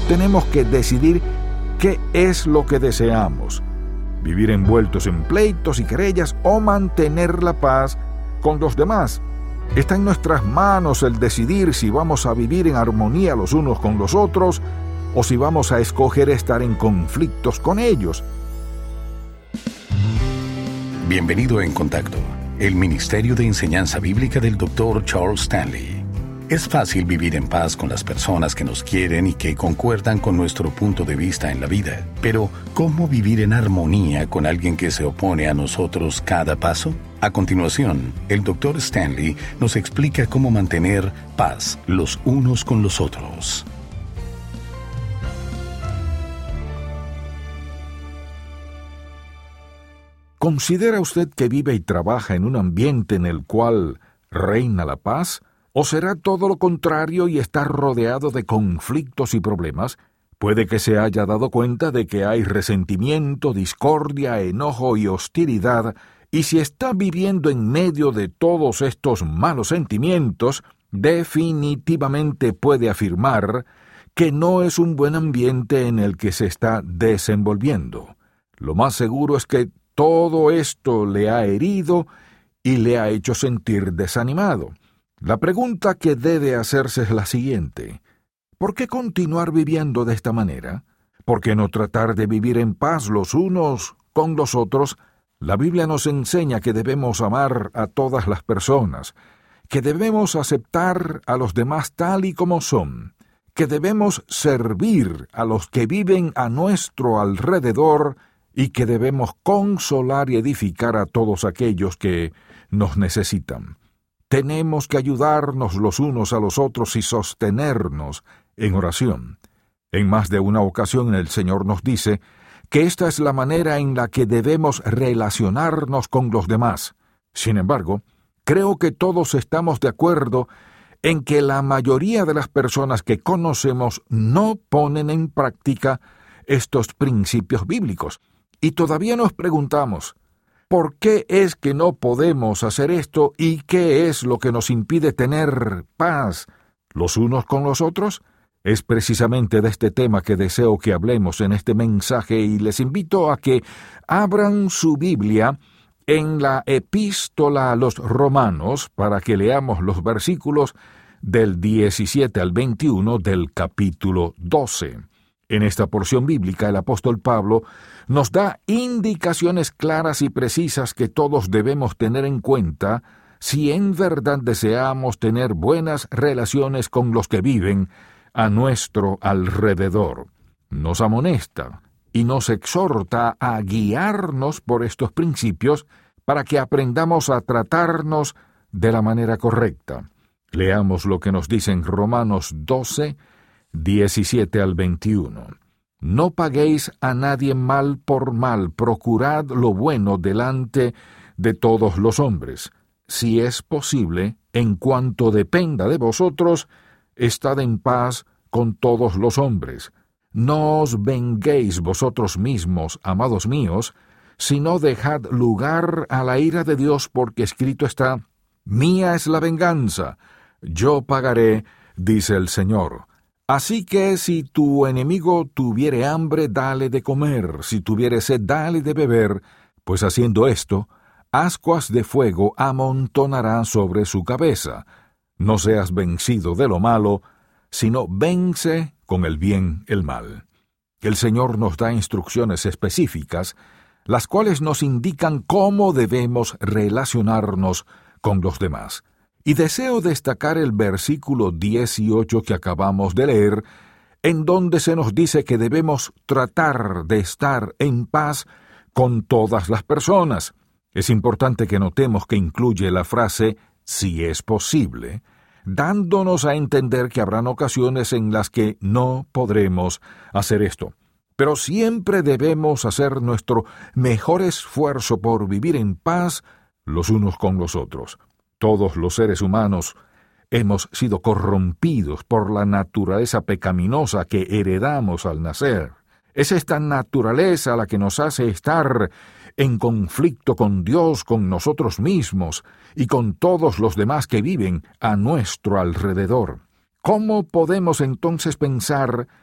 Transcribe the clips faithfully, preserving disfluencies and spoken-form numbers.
tenemos que decidir qué es lo que deseamos: vivir envueltos en pleitos y querellas o mantener la paz con los demás. Está en nuestras manos el decidir si vamos a vivir en armonía los unos con los otros o si vamos a escoger estar en conflictos con ellos. Bienvenido a En Contacto, el Ministerio de Enseñanza Bíblica del doctor Charles Stanley. Es fácil vivir en paz con las personas que nos quieren y que concuerdan con nuestro punto de vista en la vida. Pero, ¿cómo vivir en armonía con alguien que se opone a nosotros cada paso? A continuación, el doctor Stanley nos explica cómo mantener paz los unos con los otros. ¿Considera usted que vive y trabaja en un ambiente en el cual reina la paz? ¿O será todo lo contrario y está rodeado de conflictos y problemas? Puede que se haya dado cuenta de que hay resentimiento, discordia, enojo y hostilidad, y si está viviendo en medio de todos estos malos sentimientos, definitivamente puede afirmar que no es un buen ambiente en el que se está desenvolviendo. Lo más seguro es que todo esto le ha herido y le ha hecho sentir desanimado. La pregunta que debe hacerse es la siguiente: ¿por qué continuar viviendo de esta manera? ¿Por qué no tratar de vivir en paz los unos con los otros? La Biblia nos enseña que debemos amar a todas las personas, que debemos aceptar a los demás tal y como son, que debemos servir a los que viven a nuestro alrededor y que debemos consolar y edificar a todos aquellos que nos necesitan. Tenemos que ayudarnos los unos a los otros y sostenernos en oración. En más de una ocasión el Señor nos dice que esta es la manera en la que debemos relacionarnos con los demás. Sin embargo, creo que todos estamos de acuerdo en que la mayoría de las personas que conocemos no ponen en práctica estos principios bíblicos. Y todavía nos preguntamos: ¿por qué es que no podemos hacer esto y qué es lo que nos impide tener paz los unos con los otros? Es precisamente de este tema que deseo que hablemos en este mensaje y les invito a que abran su Biblia en la Epístola a los Romanos para que leamos los versículos del diecisiete al veintiuno del capítulo doce. En esta porción bíblica el apóstol Pablo nos da indicaciones claras y precisas que todos debemos tener en cuenta si en verdad deseamos tener buenas relaciones con los que viven a nuestro alrededor. Nos amonesta y nos exhorta a guiarnos por estos principios para que aprendamos a tratarnos de la manera correcta. Leamos lo que nos dice en Romanos doce, diecisiete al veintiuno. No paguéis a nadie mal por mal, procurad lo bueno delante de todos los hombres. Si es posible, en cuanto dependa de vosotros, estad en paz con todos los hombres. No os venguéis vosotros mismos, amados míos, sino dejad lugar a la ira de Dios, porque escrito está: mía es la venganza, yo pagaré, dice el Señor. Así que si tu enemigo tuviere hambre, dale de comer, si tuviere sed, dale de beber, pues haciendo esto, ascuas de fuego amontonará sobre su cabeza. No seas vencido de lo malo, sino vence con el bien el mal. El Señor nos da instrucciones específicas, las cuales nos indican cómo debemos relacionarnos con los demás. Y deseo destacar el versículo dieciocho que acabamos de leer, en donde se nos dice que debemos tratar de estar en paz con todas las personas. Es importante que notemos que incluye la frase «si es posible», dándonos a entender que habrán ocasiones en las que no podremos hacer esto. Pero siempre debemos hacer nuestro mejor esfuerzo por vivir en paz los unos con los otros. Todos los seres humanos hemos sido corrompidos por la naturaleza pecaminosa que heredamos al nacer. Es esta naturaleza la que nos hace estar en conflicto con Dios, con nosotros mismos y con todos los demás que viven a nuestro alrededor. ¿Cómo podemos entonces pensar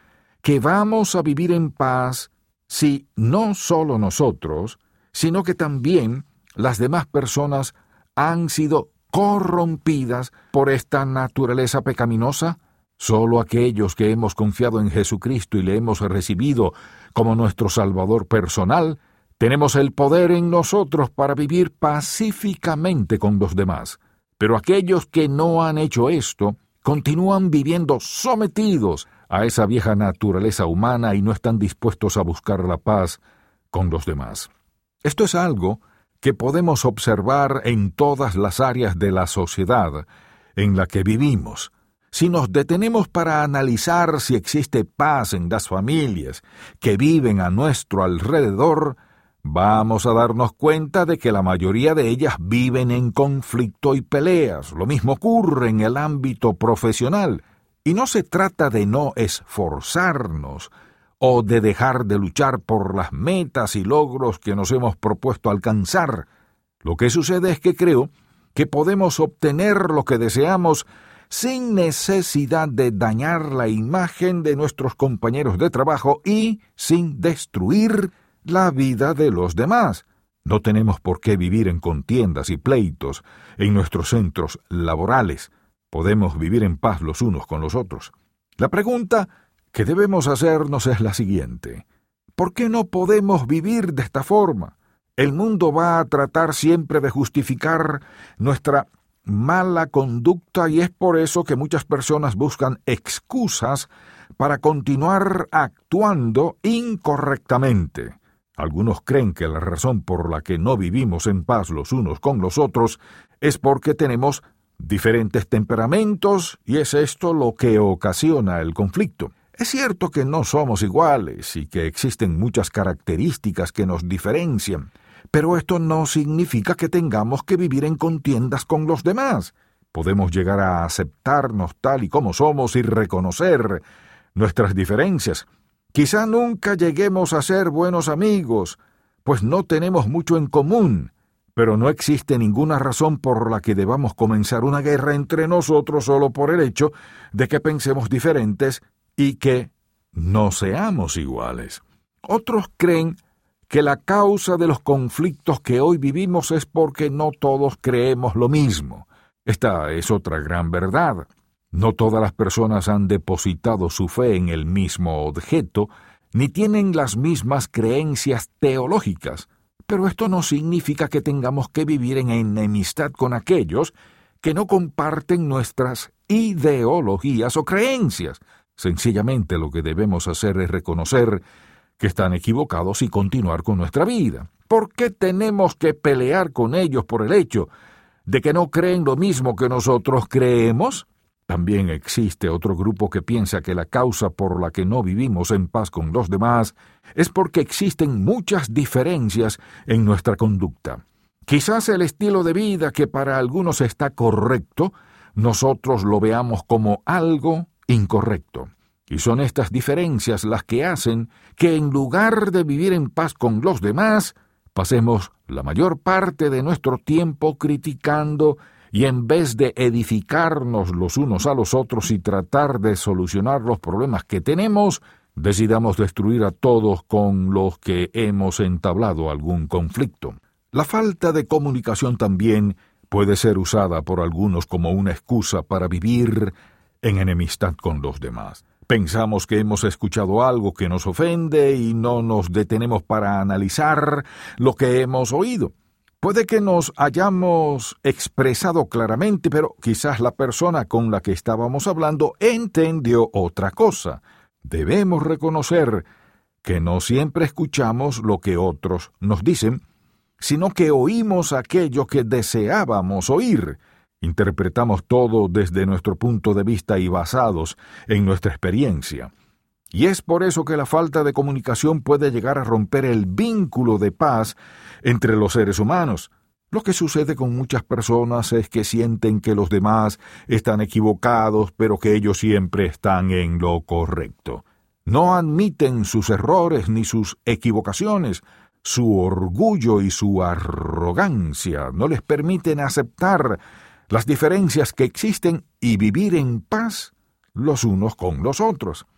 que vamos a vivir en paz si no solo nosotros, sino que también las demás personas han sido corrompidas por esta naturaleza pecaminosa? Solo aquellos que hemos confiado en Jesucristo y le hemos recibido como nuestro Salvador personal, tenemos el poder en nosotros para vivir pacíficamente con los demás. Pero aquellos que no han hecho esto, continúan viviendo sometidos a esa vieja naturaleza humana y no están dispuestos a buscar la paz con los demás. Esto es algo que podemos observar en todas las áreas de la sociedad en la que vivimos. Si nos detenemos para analizar si existe paz en las familias que viven a nuestro alrededor, vamos a darnos cuenta de que la mayoría de ellas viven en conflicto y peleas. Lo mismo ocurre en el ámbito profesional. Y no se trata de no esforzarnos o de dejar de luchar por las metas y logros que nos hemos propuesto alcanzar. Lo que sucede es que creo que podemos obtener lo que deseamos sin necesidad de dañar la imagen de nuestros compañeros de trabajo y sin destruir la vida de los demás. No tenemos por qué vivir en contiendas y pleitos en nuestros centros laborales. Podemos vivir en paz los unos con los otros. La pregunta que debemos hacernos es la siguiente: ¿por qué no podemos vivir de esta forma? El mundo va a tratar siempre de justificar nuestra mala conducta y es por eso que muchas personas buscan excusas para continuar actuando incorrectamente. Algunos creen que la razón por la que no vivimos en paz los unos con los otros es porque tenemos diferentes temperamentos y es esto lo que ocasiona el conflicto. Es cierto que no somos iguales y que existen muchas características que nos diferencian, pero esto no significa que tengamos que vivir en contiendas con los demás. Podemos llegar a aceptarnos tal y como somos y reconocer nuestras diferencias. Quizá nunca lleguemos a ser buenos amigos, pues no tenemos mucho en común, pero no existe ninguna razón por la que debamos comenzar una guerra entre nosotros solo por el hecho de que pensemos diferentes y que no seamos iguales. Otros creen que la causa de los conflictos que hoy vivimos es porque no todos creemos lo mismo. Esta es otra gran verdad. No todas las personas han depositado su fe en el mismo objeto, ni tienen las mismas creencias teológicas, pero esto no significa que tengamos que vivir en enemistad con aquellos que no comparten nuestras ideologías o creencias. Sencillamente lo que debemos hacer es reconocer que están equivocados y continuar con nuestra vida. ¿Por qué tenemos que pelear con ellos por el hecho de que no creen lo mismo que nosotros creemos? También existe otro grupo que piensa que la causa por la que no vivimos en paz con los demás es porque existen muchas diferencias en nuestra conducta. Quizás el estilo de vida que para algunos está correcto, nosotros lo veamos como algo incorrecto. Y son estas diferencias las que hacen que en lugar de vivir en paz con los demás, pasemos la mayor parte de nuestro tiempo criticando y en vez de edificarnos los unos a los otros y tratar de solucionar los problemas que tenemos, decidamos destruir a todos con los que hemos entablado algún conflicto. La falta de comunicación también puede ser usada por algunos como una excusa para vivir en enemistad con los demás. Pensamos que hemos escuchado algo que nos ofende y no nos detenemos para analizar lo que hemos oído. Puede que nos hayamos expresado claramente, pero quizás la persona con la que estábamos hablando entendió otra cosa. Debemos reconocer que no siempre escuchamos lo que otros nos dicen, sino que oímos aquello que deseábamos oír. Interpretamos todo desde nuestro punto de vista y basados en nuestra experiencia. Y es por eso que la falta de comunicación puede llegar a romper el vínculo de paz entre los seres humanos. Lo que sucede con muchas personas es que sienten que los demás están equivocados, pero que ellos siempre están en lo correcto. No admiten sus errores ni sus equivocaciones. Su orgullo y su arrogancia no les permiten aceptar las diferencias que existen y vivir en paz los unos con los otros.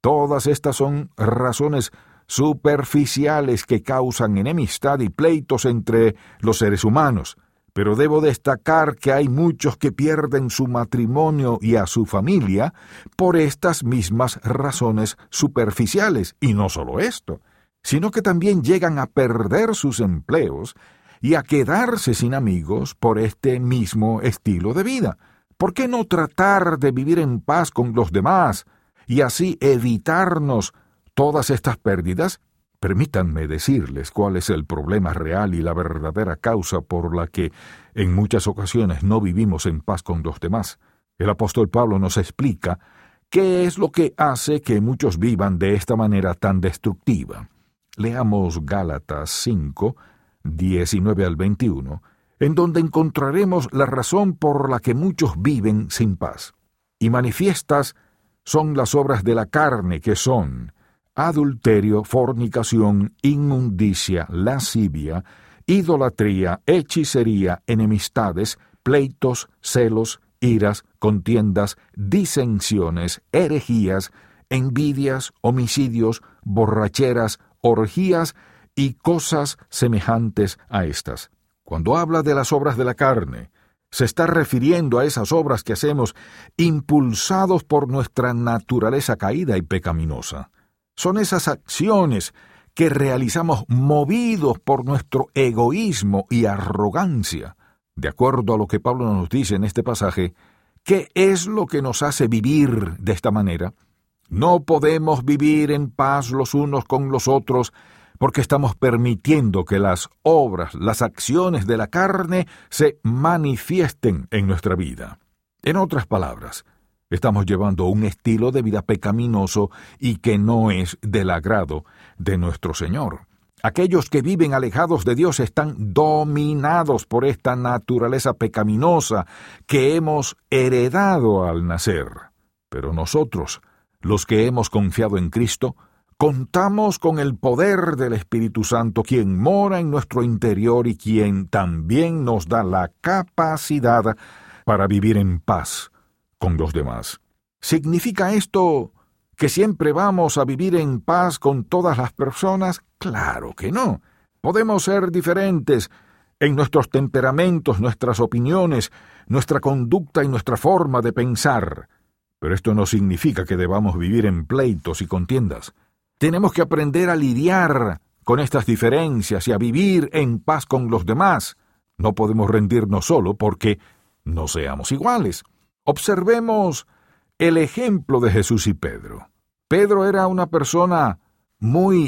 Todas estas son razones superficiales que causan enemistad y pleitos entre los seres humanos. Pero debo destacar que hay muchos que pierden su matrimonio y a su familia por estas mismas razones superficiales. Y no solo esto, sino que también llegan a perder sus empleos y a quedarse sin amigos por este mismo estilo de vida. ¿Por qué no tratar de vivir en paz con los demás y así evitarnos todas estas pérdidas? Permítanme decirles cuál es el problema real y la verdadera causa por la que en muchas ocasiones no vivimos en paz con los demás. El apóstol Pablo nos explica qué es lo que hace que muchos vivan de esta manera tan destructiva. Leamos Gálatas cinco, diecinueve al veintiuno, en donde encontraremos la razón por la que muchos viven sin paz. Y manifiestas son las obras de la carne, que son adulterio, fornicación, inmundicia, lascivia, idolatría, hechicería, enemistades, pleitos, celos, iras, contiendas, disensiones, herejías, envidias, homicidios, borracheras, orgías y cosas semejantes a estas. Cuando habla de las obras de la carne, se está refiriendo a esas obras que hacemos impulsados por nuestra naturaleza caída y pecaminosa. Son esas acciones que realizamos movidos por nuestro egoísmo y arrogancia. De acuerdo a lo que Pablo nos dice en este pasaje, ¿qué es lo que nos hace vivir de esta manera? No podemos vivir en paz los unos con los otros porque estamos permitiendo que las obras, las acciones de la carne se manifiesten en nuestra vida. En otras palabras, estamos llevando un estilo de vida pecaminoso y que no es del agrado de nuestro Señor. Aquellos que viven alejados de Dios están dominados por esta naturaleza pecaminosa que hemos heredado al nacer. Pero nosotros, los que hemos confiado en Cristo, contamos con el poder del Espíritu Santo, quien mora en nuestro interior y quien también nos da la capacidad para vivir en paz con los demás. ¿Significa esto que siempre vamos a vivir en paz con todas las personas? Claro que no. Podemos ser diferentes en nuestros temperamentos, nuestras opiniones, nuestra conducta y nuestra forma de pensar. Pero esto no significa que debamos vivir en pleitos y contiendas. Tenemos que aprender a lidiar con estas diferencias y a vivir en paz con los demás. No podemos rendirnos solo porque no seamos iguales. Observemos el ejemplo de Jesús y Pedro. Pedro era una persona muy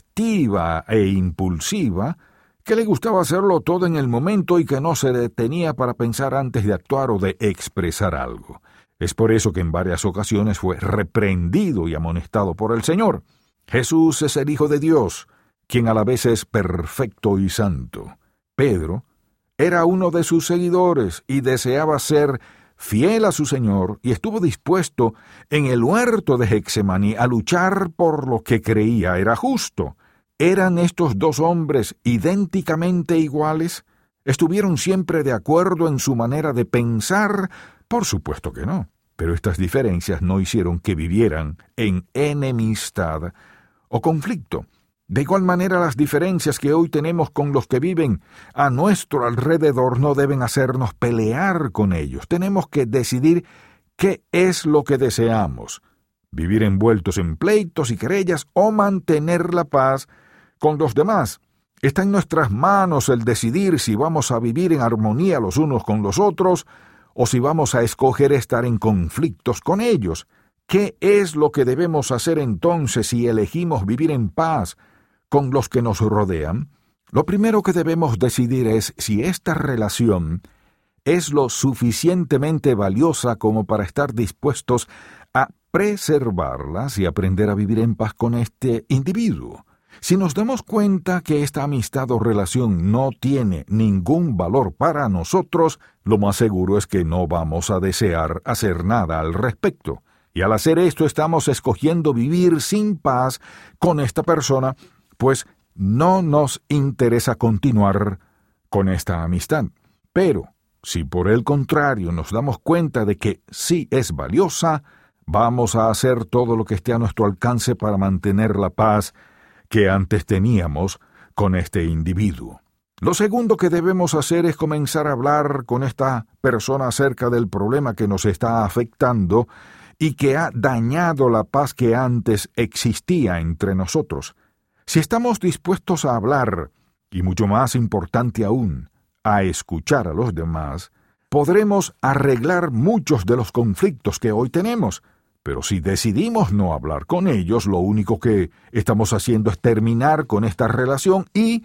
activa e impulsiva, que le gustaba hacerlo todo en el momento y que no se detenía para pensar antes de actuar o de expresar algo. Es por eso que en varias ocasiones fue reprendido y amonestado por el Señor. Jesús es el Hijo de Dios, quien a la vez es perfecto y santo. Pedro era uno de sus seguidores y deseaba ser fiel a su Señor, y estuvo dispuesto en el huerto de Getsemaní a luchar por lo que creía era justo. ¿Eran estos dos hombres idénticamente iguales? ¿Estuvieron siempre de acuerdo en su manera de pensar? Por supuesto que no. Pero estas diferencias no hicieron que vivieran en enemistad o conflicto. De igual manera, las diferencias que hoy tenemos con los que viven a nuestro alrededor no deben hacernos pelear con ellos. Tenemos que decidir qué es lo que deseamos: vivir envueltos en pleitos y querellas o mantener la paz con los demás. Está en nuestras manos el decidir si vamos a vivir en armonía los unos con los otros o si vamos a escoger estar en conflictos con ellos. ¿Qué es lo que debemos hacer entonces si elegimos vivir en paz con los que nos rodean? Lo primero que debemos decidir es si esta relación es lo suficientemente valiosa como para estar dispuestos a preservarlas y aprender a vivir en paz con este individuo. Si nos damos cuenta que esta amistad o relación no tiene ningún valor para nosotros, lo más seguro es que no vamos a desear hacer nada al respecto. Y al hacer esto estamos escogiendo vivir sin paz con esta persona, pues no nos interesa continuar con esta amistad. Pero si por el contrario nos damos cuenta de que sí es valiosa, Vamos a hacer todo lo que esté a nuestro alcance para mantener la paz que antes teníamos con este individuo. Lo segundo que debemos hacer es comenzar a hablar con esta persona acerca del problema que nos está afectando y que ha dañado la paz que antes existía entre nosotros. Si estamos dispuestos a hablar, y mucho más importante aún, a escuchar a los demás, podremos arreglar muchos de los conflictos que hoy tenemos. Pero si decidimos no hablar con ellos, lo único que estamos haciendo es terminar con esta relación y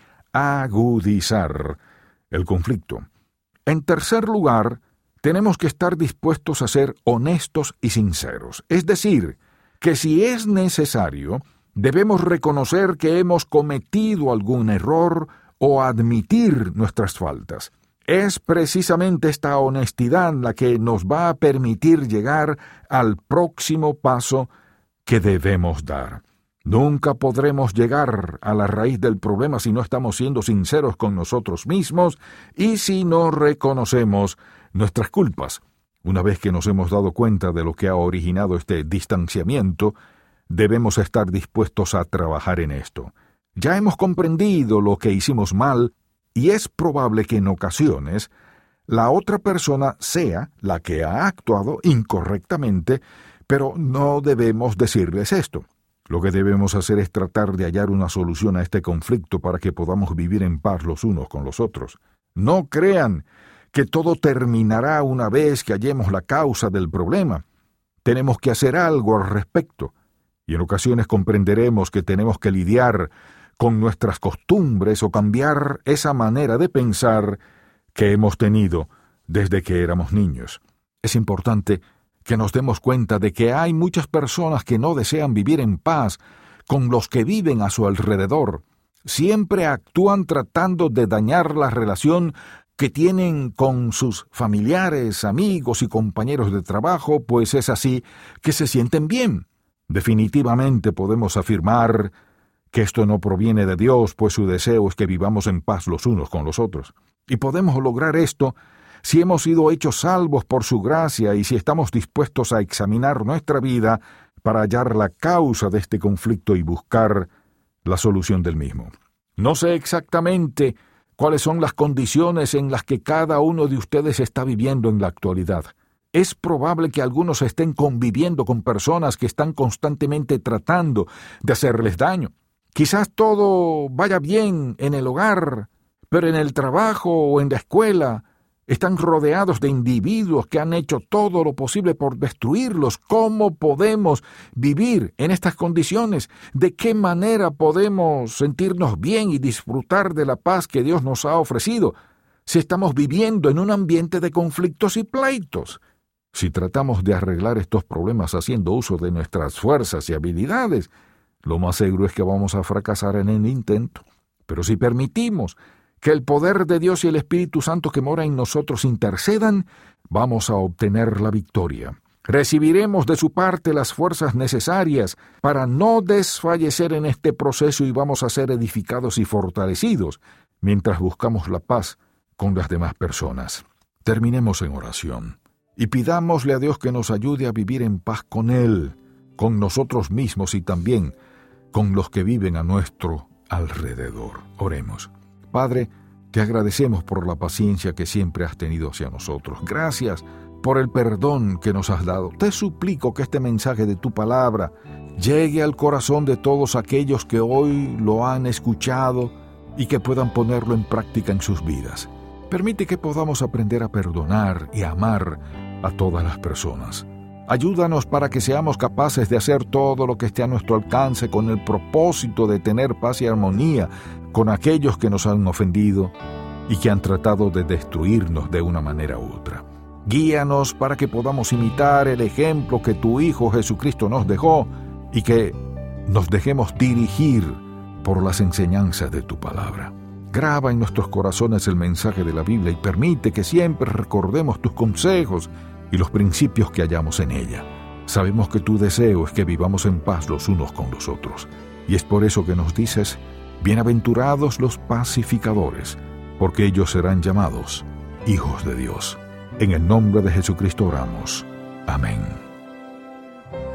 agudizar el conflicto. En tercer lugar, tenemos que estar dispuestos a ser honestos y sinceros. Es decir, que si es necesario, debemos reconocer que hemos cometido algún error o admitir nuestras faltas. Es precisamente esta honestidad la que nos va a permitir llegar al próximo paso que debemos dar. Nunca podremos llegar a la raíz del problema si no estamos siendo sinceros con nosotros mismos y si no reconocemos nuestras culpas. Una vez que nos hemos dado cuenta de lo que ha originado este distanciamiento, debemos estar dispuestos a trabajar en esto. Ya hemos comprendido lo que hicimos mal, y es probable que en ocasiones la otra persona sea la que ha actuado incorrectamente, pero no debemos decirles esto. Lo que debemos hacer es tratar de hallar una solución a este conflicto para que podamos vivir en paz los unos con los otros. No crean que todo terminará una vez que hallemos la causa del problema. Tenemos que hacer algo al respecto, y en ocasiones comprenderemos que tenemos que lidiar con nuestras costumbres o cambiar esa manera de pensar que hemos tenido desde que éramos niños. Es importante que nos demos cuenta de que hay muchas personas que no desean vivir en paz con los que viven a su alrededor. Siempre actúan tratando de dañar la relación que tienen con sus familiares, amigos y compañeros de trabajo, pues es así que se sienten bien. Definitivamente podemos afirmar que esto no proviene de Dios, pues su deseo es que vivamos en paz los unos con los otros. Y podemos lograr esto si hemos sido hechos salvos por su gracia y si estamos dispuestos a examinar nuestra vida para hallar la causa de este conflicto y buscar la solución del mismo. No sé exactamente cuáles son las condiciones en las que cada uno de ustedes está viviendo en la actualidad. Es probable que algunos estén conviviendo con personas que están constantemente tratando de hacerles daño. Quizás todo vaya bien en el hogar, pero en el trabajo o en la escuela están rodeados de individuos que han hecho todo lo posible por destruirlos. ¿Cómo podemos vivir en estas condiciones? ¿De qué manera podemos sentirnos bien y disfrutar de la paz que Dios nos ha ofrecido si estamos viviendo en un ambiente de conflictos y pleitos? Si tratamos de arreglar estos problemas haciendo uso de nuestras fuerzas y habilidades, lo más seguro es que vamos a fracasar en el intento. Pero si permitimos que el poder de Dios y el Espíritu Santo que mora en nosotros intercedan, vamos a obtener la victoria. Recibiremos de su parte las fuerzas necesarias para no desfallecer en este proceso y vamos a ser edificados y fortalecidos mientras buscamos la paz con las demás personas. Terminemos en oración y pidámosle a Dios que nos ayude a vivir en paz con Él, con nosotros mismos y también con los que viven a nuestro alrededor. Oremos. Padre, te agradecemos por la paciencia que siempre has tenido hacia nosotros. Gracias por el perdón que nos has dado. Te suplico que este mensaje de tu palabra llegue al corazón de todos aquellos que hoy lo han escuchado y que puedan ponerlo en práctica en sus vidas. Permite que podamos aprender a perdonar y a amar a todas las personas. Ayúdanos para que seamos capaces de hacer todo lo que esté a nuestro alcance con el propósito de tener paz y armonía con aquellos que nos han ofendido y que han tratado de destruirnos de una manera u otra. Guíanos para que podamos imitar el ejemplo que tu Hijo Jesucristo nos dejó y que nos dejemos dirigir por las enseñanzas de tu palabra. Graba en nuestros corazones el mensaje de la Biblia y permite que siempre recordemos tus consejos y los principios que hallamos en ella. Sabemos que tu deseo es que vivamos en paz los unos con los otros, y es por eso que nos dices, bienaventurados los pacificadores, porque ellos serán llamados hijos de Dios. En el nombre de Jesucristo oramos. Amén.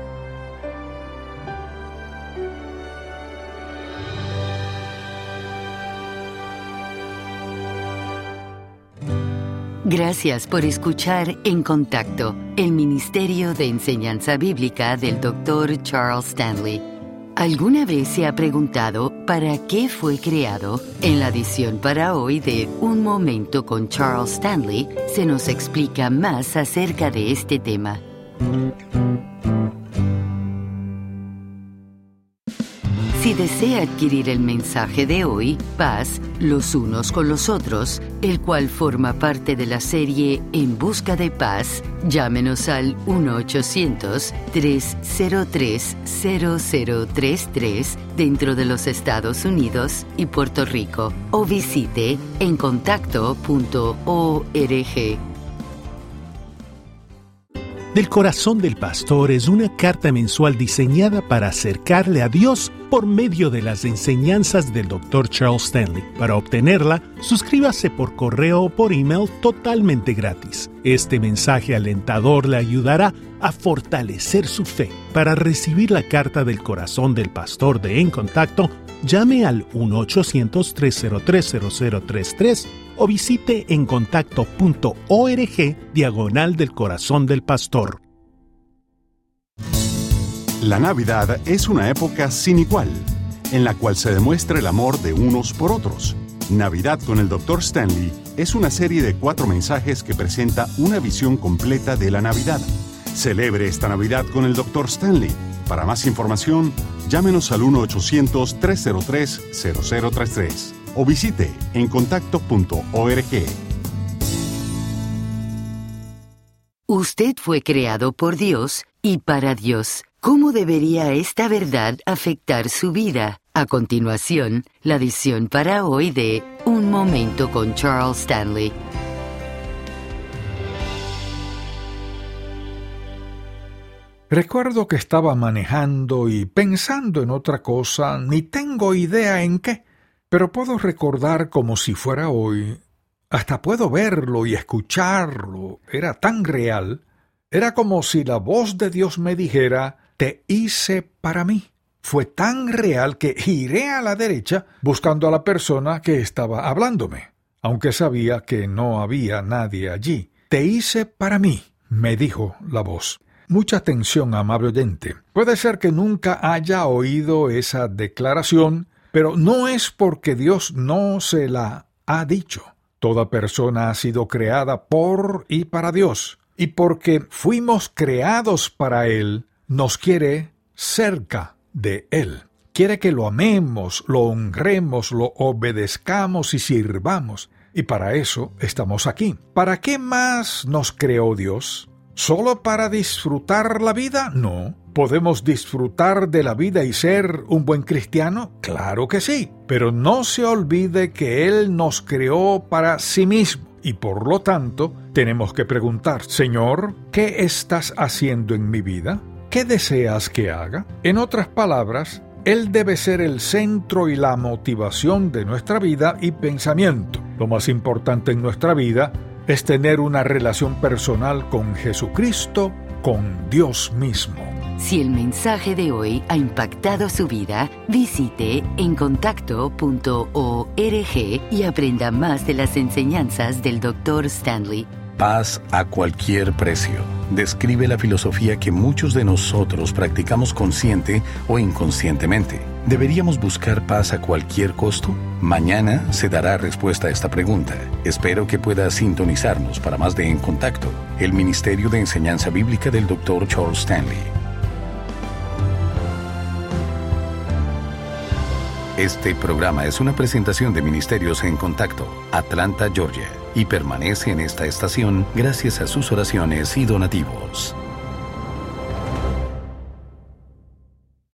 Gracias por escuchar En Contacto, el Ministerio de Enseñanza Bíblica del doctor Charles Stanley. ¿Alguna vez se ha preguntado para qué fue creado? En la edición para hoy de Un Momento con Charles Stanley, se nos explica más acerca de este tema. Si desea adquirir el mensaje de hoy, Paz, los unos con los otros, el cual forma parte de la serie En Busca de Paz, llámenos al uno ochocientos, tres cero tres, cero cero tres tres dentro de los Estados Unidos y Puerto Rico o visite en contacto punto org. Del Corazón del Pastor es una carta mensual diseñada para acercarle a Dios por medio de las enseñanzas del doctor Charles Stanley. Para obtenerla, suscríbase por correo o por email totalmente gratis. Este mensaje alentador le ayudará a fortalecer su fe. Para recibir la carta del Corazón del Pastor de En Contacto, llame al uno ochocientos, tres cero tres, cero cero tres tres o visite en contacto punto org diagonal del Corazón del Pastor. La Navidad es una época sin igual, en la cual se demuestra el amor de unos por otros. Navidad con el doctor Stanley es una serie de cuatro mensajes que presenta una visión completa de la Navidad. Celebre esta Navidad con el doctor Stanley. Para más información, llámenos al uno ochocientos, tres cero tres, cero cero tres tres o visite en contacto punto org. Usted fue creado por Dios y para Dios. ¿Cómo debería esta verdad afectar su vida? A continuación, la edición para hoy de Un Momento con Charles Stanley. Recuerdo que estaba manejando y pensando en otra cosa, ni tengo idea en qué, pero puedo recordar como si fuera hoy. Hasta puedo verlo y escucharlo. Era tan real. Era como si la voz de Dios me dijera: te hice para mí. Fue tan real que giré a la derecha buscando a la persona que estaba hablándome, aunque sabía que no había nadie allí. Te hice para mí, me dijo la voz. Mucha atención, amable oyente. Puede ser que nunca haya oído esa declaración, pero no es porque Dios no se la ha dicho. Toda persona ha sido creada por y para Dios, y porque fuimos creados para Él, nos quiere cerca de Él. Quiere que lo amemos, lo honremos, lo obedezcamos y sirvamos. Y para eso estamos aquí. ¿Para qué más nos creó Dios? ¿Solo para disfrutar la vida? No. ¿Podemos disfrutar de la vida y ser un buen cristiano? Claro que sí. Pero no se olvide que Él nos creó para sí mismo. Y por lo tanto, tenemos que preguntar: Señor, ¿qué estás haciendo en mi vida? ¿Qué deseas que haga? En otras palabras, Él debe ser el centro y la motivación de nuestra vida y pensamiento. Lo más importante en nuestra vida es tener una relación personal con Jesucristo, con Dios mismo. Si el mensaje de hoy ha impactado su vida, visite en contacto punto org y aprenda más de las enseñanzas del doctor Stanley. Paz a cualquier precio. Describe la filosofía que muchos de nosotros practicamos consciente o inconscientemente. ¿Deberíamos buscar paz a cualquier costo? Mañana se dará respuesta a esta pregunta. Espero que pueda sintonizarnos para más de En Contacto, el Ministerio de Enseñanza Bíblica del doctor Charles Stanley. Este programa es una presentación de Ministerios En Contacto, Atlanta, Georgia, y permanece en esta estación gracias a sus oraciones y donativos.